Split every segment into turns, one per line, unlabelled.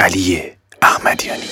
علی احمدیانی.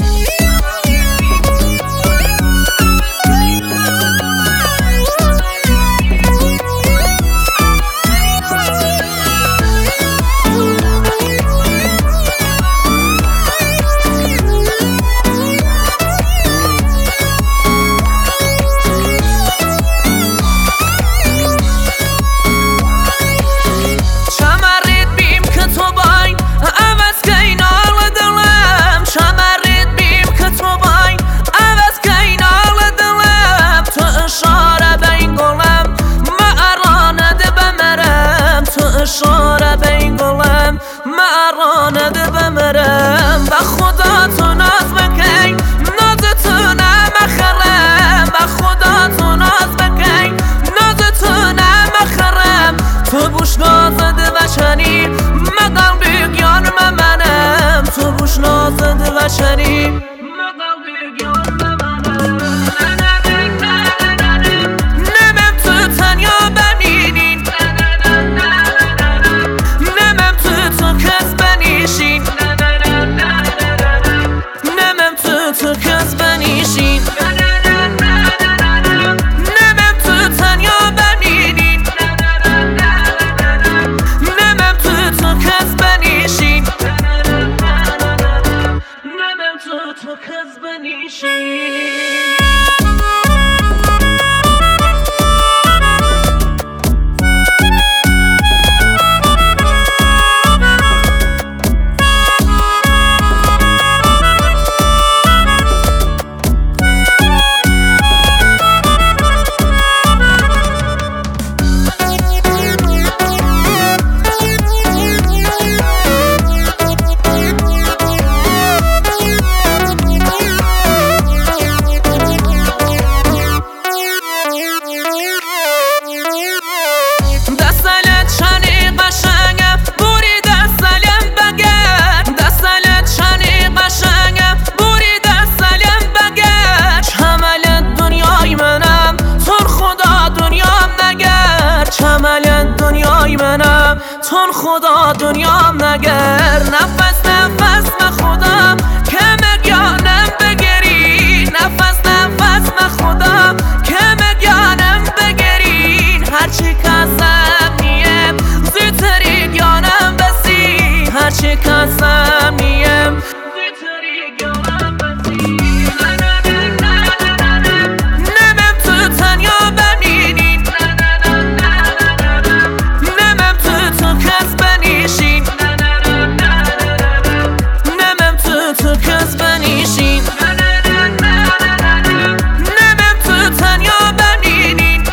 اشاره بین گلم مرانه ده بمرم با خدا تو ناز بکن ناز تو نمخرم با خدا تو ناز بکن ناز تو نمخرم تو بوش نازده و چنی مقل بیگیان منم تو بوش نازده و چنی مقل بیگیان منم نمم تو تنیا بمینین تو کس بنیشین نمم تو تنیا بمینین نمم تو کس بنیشین نمم تو کس بنیشین تون خدا دنیام نگر نفس نفس من خدا که مگیانم بگرین نفس نفس من خدا که مگیانم بگرین هرچی کسم نیم زیتری گیانم بسی هرچی کسم نیم زیتری گیانم بسی نمم تو تنیا بمینین تو کس بنیشین نمم تو تنیا بمینین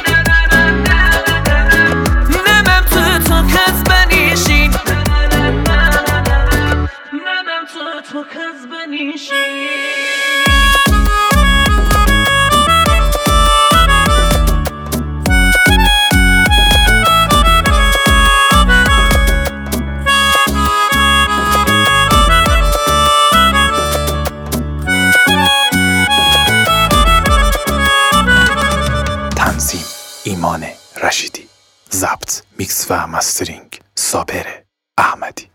نمم تو کس بنیشین نمم تو کس بنیشین
ایمان رشیدی، ضبط، میکس و مسترینگ صابر احمدی.